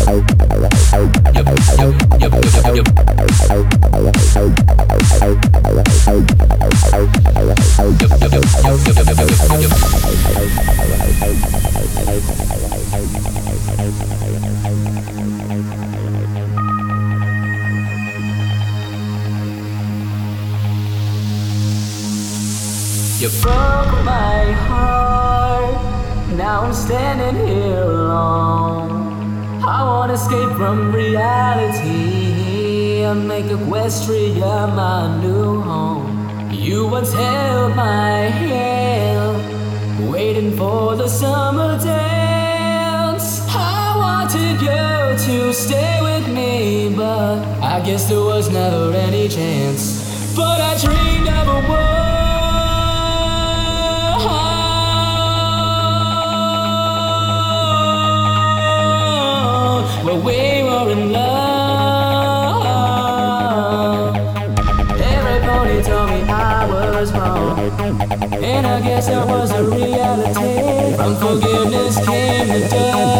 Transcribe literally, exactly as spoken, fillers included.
You broke my heart, now I'm standing here alone. I wanna escape from reality and make Equestria my new home. You once held my hand, waiting for the summer dance. I wanted you to stay with me, but I guess there was never any chance. But I dreamed of a world where we were in love. Everybody told me I was wrong, and I guess that was a reality. From forgiveness came the dust.